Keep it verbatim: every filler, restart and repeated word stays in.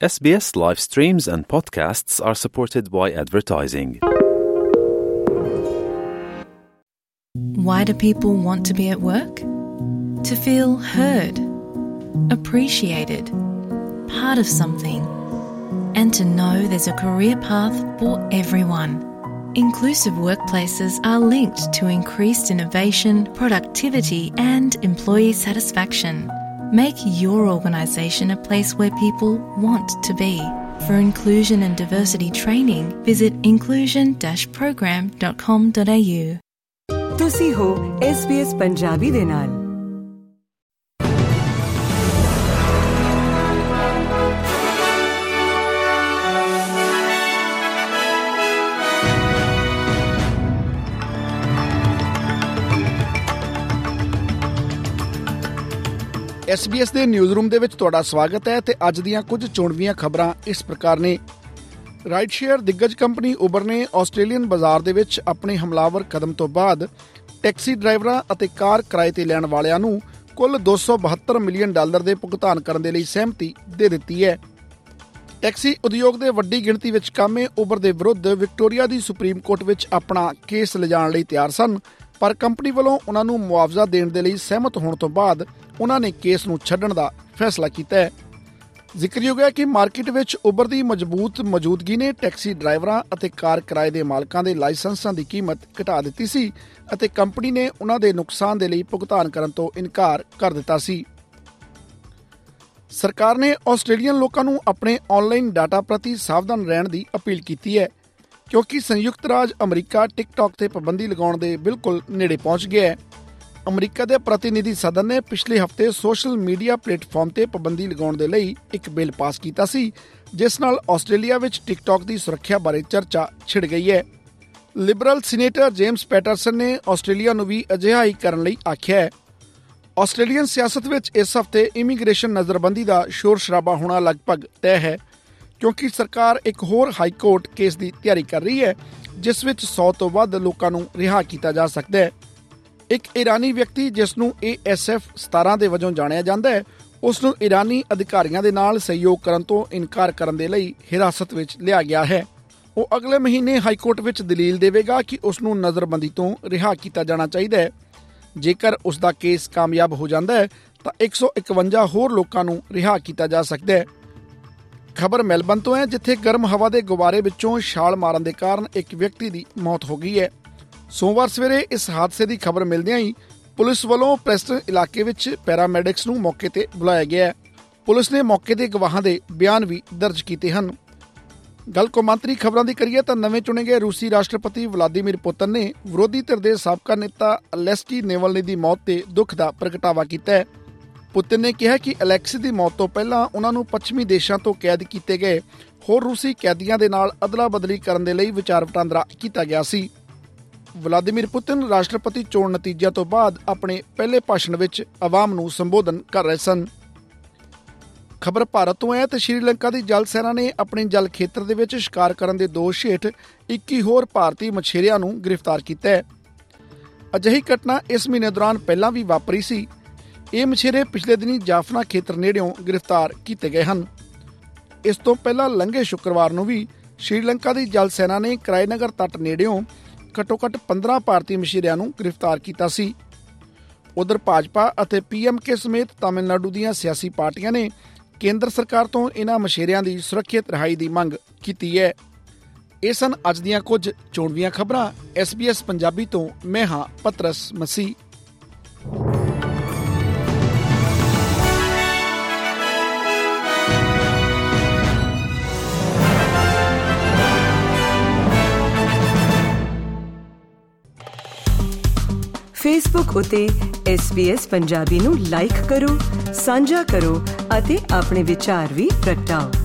S B S live streams and podcasts are supported by advertising. Why do people want to be at work? To feel heard, appreciated, part of something, and to know there's a career path for everyone. Inclusive workplaces are linked to increased innovation, productivity, and employee satisfaction. Make your organisation a place where people want to be. For inclusion and diversity training, visit inclusion dash program dot com dot a u. ਤੁਸੀਂ ਹੋ S B S Punjabi ਦੇ ਨਾਲ। S B S ਦੇ news room ਦੇ ਵਿੱਚ ਤੁਹਾਡਾ ਸਵਾਗਤ ਹੈ ਤੇ ਅੱਜ ਦੀਆਂ ਕੁਝ ਚੋਣਵੀਆਂ ਖਬਰਾਂ ਇਸ ਪ੍ਰਕਾਰ ਨੇ। ਰਾਈਡ ਸ਼ੇਅਰ ਦਿੱਗਜ ਕੰਪਨੀ ਉਬਰ ਨੇ ਆਸਟ੍ਰੇਲੀਅਨ ਬਾਜ਼ਾਰ ਦੇ ਵਿੱਚ ਆਪਣੇ ਹਮਲਾਵਰ ਕਦਮ ਤੋਂ ਬਾਅਦ ਟੈਕਸੀ ਡਰਾਈਵਰਾਂ ਅਤੇ ਕਾਰ ਕਿਰਾਏ ਤੇ ਲੈਣ ਵਾਲਿਆਂ ਨੂੰ ਕੁੱਲ ਦੋ ਸੌ ਬਹੱਤਰ ਮਿਲੀਅਨ ਡਾਲਰ ਦੇ ਭੁਗਤਾਨ ਕਰਨ ਦੇ ਲਈ ਸਹਿਮਤੀ ਦੇ ਦਿੱਤੀ ਹੈ। ਟੈਕਸੀ ਉਦਯੋਗ ਦੇ ਵੱਡੀ ਗਿਣਤੀ ਵਿੱਚ ਕਾਮੇ ਉਬਰ ਦੇ ਵਿਰੁੱਧ ਵਿਕਟੋਰੀਆ ਦੀ ਸੁਪਰੀਮ ਕੋਰਟ ਵਿੱਚ ਆਪਣਾ ਕੇਸ ਲਿਜਾਣ ਲਈ ਤਿਆਰ ਸਨ, ਪਰ ਕੰਪਨੀ ਵੱਲੋਂ ਉਹਨਾਂ ਨੂੰ ਮੁਆਵਜ਼ਾ ਦੇਣ ਦੇ ਲਈ ਸਹਿਮਤ ਹੋਣ ਤੋਂ ਬਾਅਦ ਉਹਨਾਂ ਨੇ ਕੇਸ ਨੂੰ ਛੱਡਣ ਦਾ ਫੈਸਲਾ ਕੀਤਾ ਹੈ। ਜ਼ਿਕਰਯੋਗ ਹੈ ਕਿ ਮਾਰਕੀਟ ਵਿੱਚ ਉਬਰ ਦੀ ਮਜ਼ਬੂਤ ਮੌਜੂਦਗੀ ਨੇ ਟੈਕਸੀ ਡਰਾਈਵਰਾਂ ਅਤੇ ਕਾਰ ਕਿਰਾਏ ਦੇ ਮਾਲਕਾਂ ਦੇ ਲਾਇਸੈਂਸਾਂ ਦੀ ਕੀਮਤ ਘਟਾ ਦਿੱਤੀ ਸੀ ਅਤੇ ਕੰਪਨੀ ਨੇ ਉਹਨਾਂ ਦੇ ਨੁਕਸਾਨ ਦੇ ਲਈ ਭੁਗਤਾਨ ਕਰਨ ਤੋਂ ਇਨਕਾਰ ਕਰ ਦਿੱਤਾ ਸੀ। ਸਰਕਾਰ ਨੇ ਆਸਟ੍ਰੇਲੀਅਨ ਲੋਕਾਂ ਨੂੰ ਆਪਣੇ ਆਨਲਾਈਨ ਡਾਟਾ ਪ੍ਰਤੀ ਸਾਵਧਾਨ ਰਹਿਣ ਦੀ ਅਪੀਲ ਕੀਤੀ ਹੈ, ਕਿਉਂਕਿ ਸੰਯੁਕਤ ਰਾਜ ਅਮਰੀਕਾ ਟਿਕਟੌਕ ਤੇ ਪਾਬੰਦੀ ਲਗਾਉਣ ਦੇ ਬਿਲਕੁਲ ਨੇੜੇ ਪਹੁੰਚ ਗਿਆ ਹੈ। ਅਮਰੀਕਾ ਦੇ ਪ੍ਰਤੀਨਿਧੀ ਸਦਨ ਨੇ ਪਿਛਲੇ ਹਫ਼ਤੇ ਸੋਸ਼ਲ ਮੀਡੀਆ ਪਲੇਟਫਾਰਮ ਤੇ ਪਾਬੰਦੀ ਲਗਾਉਣ ਦੇ ਲਈ ਇੱਕ ਬਿੱਲ ਪਾਸ ਕੀਤਾ ਸੀ, ਜਿਸ ਨਾਲ ਆਸਟ੍ਰੇਲੀਆ ਵਿੱਚ ਟਿਕਟੌਕ ਦੀ ਸੁਰੱਖਿਆ ਬਾਰੇ ਚਰਚਾ ਛਿੜ ਗਈ ਹੈ। ਲਿਬਰਲ ਸੀਨੇਟਰ ਜੇਮਸ ਪੈਟਰਸਨ ਨੇ ਆਸਟ੍ਰੇਲੀਆ ਨੂੰ ਵੀ ਅਜਿਹਾ ਹੀ ਕਰਨ ਲਈ ਆਖਿਆ ਹੈ। ਆਸਟ੍ਰੇਲੀਅਨ ਸਿਆਸਤ ਵਿੱਚ ਇਸ ਹਫ਼ਤੇ ਇਮੀਗ੍ਰੇਸ਼ਨ ਨਜ਼ਰਬੰਦੀ ਦਾ ਸ਼ੋਰ ਸ਼ਰਾਬਾ ਹੋਣਾ ਲਗਭਗ ਤੈਅ ਹੈ, ਕਿਉਂਕਿ ਸਰਕਾਰ ਇੱਕ ਹੋਰ ਹਾਈ ਕੋਰਟ ਕੇਸ ਦੀ ਤਿਆਰੀ ਕਰ ਰਹੀ ਹੈ, ਜਿਸ ਵਿੱਚ ਸੌ ਤੋਂ ਵੱਧ ਲੋਕਾਂ ਨੂੰ ਰਿਹਾ ਕੀਤਾ ਜਾ ਸਕਦਾ ਹੈ। ਇੱਕ ਇਰਾਨੀ ਵਿਅਕਤੀ ਜਿਸ ਨੂੰ ਏ ਐਸ ਐਫ ਸਤਾਰਾਂ ਦੇ ਵਜੋਂ ਜਾਣਿਆ ਜਾਂਦਾ ਹੈ, ਉਸ ਨੂੰ ਇਰਾਨੀ ਅਧਿਕਾਰੀਆਂ ਦੇ ਨਾਲ ਸਹਿਯੋਗ ਕਰਨ ਤੋਂ ਇਨਕਾਰ ਕਰਨ ਦੇ ਲਈ ਹਿਰਾਸਤ ਵਿੱਚ ਲਿਆ ਗਿਆ ਹੈ। ਉਹ ਅਗਲੇ ਮਹੀਨੇ ਹਾਈਕੋਰਟ ਵਿੱਚ ਦਲੀਲ ਦੇਵੇਗਾ ਕਿ ਉਸ ਨੂੰ ਨਜ਼ਰਬੰਦੀ ਤੋਂ ਰਿਹਾ ਕੀਤਾ ਜਾਣਾ ਚਾਹੀਦਾ ਹੈ। ਜੇਕਰ ਉਸ ਦਾ ਕੇਸ ਕਾਮਯਾਬ ਹੋ ਜਾਂਦਾ ਹੈ ਤਾਂ ਇੱਕ ਸੌ ਇਕਵੰਜਾ ਹੋਰ ਲੋਕਾਂ ਨੂੰ ਰਿਹਾ ਕੀਤਾ ਜਾ ਸਕਦਾ ਹੈ। ਖਬਰ ਮੈਲਬਨ ਤੋਂ ਹੈ, ਜਿੱਥੇ ਗਰਮ ਹਵਾ ਦੇ ਗੁਬਾਰੇ ਵਿੱਚੋਂ ਛਾਲ ਮਾਰਨ ਦੇ ਕਾਰਨ ਇੱਕ ਵਿਅਕਤੀ ਦੀ ਮੌਤ ਹੋ ਗਈ ਹੈ। ਸੋਮਵਾਰ ਸਵੇਰੇ ਇਸ ਹਾਦਸੇ ਦੀ ਖਬਰ ਮਿਲਦਿਆਂ ਹੀ ਪੁਲਿਸ ਵੱਲੋਂ ਪ੍ਰੈਸਟਨ ਇਲਾਕੇ ਵਿੱਚ ਪੈਰਾਮੈਡਿਕਸ ਨੂੰ ਮੌਕੇ ਤੇ ਬੁਲਾਇਆ ਗਿਆ ਹੈ। ਪੁਲਿਸ ਨੇ ਮੌਕੇ ਦੇ ਗਵਾਹਾਂ ਦੇ ਬਿਆਨ ਵੀ ਦਰਜ ਕੀਤੇ ਹਨ। ਗੱਲ ਕੌਮਾਂਤਰੀ ਖਬਰਾਂ ਦੀ ਕਰੀਏ ਤਾਂ ਨਵੇਂ ਚੁਣੇ ਗਏ ਰੂਸੀ ਰਾਸ਼ਟਰਪਤੀ ਵਲਾਦੀਮੀਰ ਪੁਤਿਨ ਨੇ ਵਿਰੋਧੀ ਧਿਰ ਦੇ ਸਾਬਕਾ ਨੇਤਾ ਅਲੈਕਸੀ ਨੇਵਲਨੀ ਦੀ ਮੌਤ ਤੇ ਦੁੱਖ ਦਾ ਪ੍ਰਗਟਾਵਾ ਕੀਤਾ ਹੈ। ਪੁਤਿਨ ਨੇ ਕਿਹਾ ਕਿ ਅਲੈਕਸੀ ਦੀ ਮੌਤ ਤੋਂ ਪਹਿਲਾਂ ਉਹਨਾਂ ਨੂੰ ਪੱਛਮੀ ਦੇਸ਼ਾਂ ਤੋਂ ਕੈਦ ਕੀਤੇ ਗਏ ਹੋਰ ਰੂਸੀ ਕੈਦੀਆਂ ਦੇ ਨਾਲ ਅਦਲਾ ਬਦਲੀ ਕਰਨ ਦੇ ਲਈ ਵਿਚਾਰ ਵਟਾਂਦਰਾ ਕੀਤਾ ਗਿਆ ਸੀ। ਵਲਾਦੀਮੀਰ ਪੁਤਿਨ ਰਾਸ਼ਟਰਪਤੀ ਚੋਣ ਨਤੀਜਿਆਂ ਤੋਂ ਬਾਅਦ ਆਪਣੇ ਪਹਿਲੇ ਭਾਸ਼ਣ ਵਿੱਚ ਆਵਾਮ ਨੂੰ ਸੰਬੋਧਨ ਕਰ ਰਹੇ ਸਨ। ਖਬਰ ਭਾਰਤ ਤੋਂ ਹੈ ਤੇ ਸ਼੍ਰੀਲੰਕਾ ਦੀ ਜਲ ਸੈਨਾ ਨੇ ਆਪਣੇ ਜਲ ਖੇਤਰ ਦੇ ਵਿੱਚ ਸ਼ਿਕਾਰ ਕਰਨ ਦੇ ਦੋਸ਼ ਹੇਠ ਇੱਕੀ ਹੋਰ ਭਾਰਤੀ ਮਛੇਰਿਆਂ ਨੂੰ ਗ੍ਰਿਫਤਾਰ ਕੀਤਾ ਹੈ। ਅਜਿਹੀ ਘਟਨਾ ਇਸ ਮਹੀਨੇ ਦੌਰਾਨ ਪਹਿਲਾਂ ਵੀ ਵਾਪਰੀ ਸੀ। ਇਹ ਮਛੇਰੇ ਪਿਛਲੇ ਦਿਨੀ ਜਾਫਨਾ ਖੇਤਰ ਨੇੜਿਓਂ ਗ੍ਰਿਫਤਾਰ ਕੀਤੇ ਗਏ ਹਨ। ਇਸ ਤੋਂ ਪਹਿਲਾਂ ਲੰਘੇ ਸ਼ੁੱਕਰਵਾਰ ਨੂੰ ਵੀ ਸ਼੍ਰੀਲੰਕਾ ਦੀ ਜਲ ਸੈਨਾ ਨੇ ਕਰਾਈਨਗਰ ਤੱਟ ਨੇੜਿਓਂ ਘੱਟੋ ਘੱਟ ਪੰਦਰਾਂ ਭਾਰਤੀ ਮਛੇਰਿਆਂ ਨੂੰ ਗ੍ਰਿਫਤਾਰ ਕੀਤਾ ਸੀ। ਉਧਰ ਭਾਜਪਾ ਅਤੇ ਪੀ ਐਮ ਕੇ ਸਮੇਤ ਤਾਮਿਲਨਾਡੂ ਦੀਆਂ ਸਿਆਸੀ ਪਾਰਟੀਆਂ ਨੇ ਕੇਂਦਰ ਸਰਕਾਰ ਤੋਂ ਇਹਨਾਂ ਮਛੇਰਿਆਂ ਦੀ ਸੁਰੱਖਿਅਤ ਰਿਹਾਈ ਦੀ ਮੰਗ ਕੀਤੀ ਹੈ। ਇਹ ਸਨ ਅੱਜ ਦੀਆਂ ਕੁਝ ਚੋਣਵੀਆਂ ਖਬਰਾਂ। ਐਸ ਬੀ ਐਸ ਪੰਜਾਬੀ ਤੋਂ ਮੈਂ ਹਾਂ ਪਤਰਸ ਮਸੀਹ। ਫੇਸਬੁੱਕ ਉਤੇ ਐਸ ਬੀ ਐਸ ਪੰਜਾਬੀ ਨੂੰ ਲਾਈਕ ਕਰੋ, ਸਾਂਝਾ ਕਰੋ ਅਤੇ ਆਪਣੇ ਵਿਚਾਰ ਵੀ ਪ੍ਰਗਟਾਓ।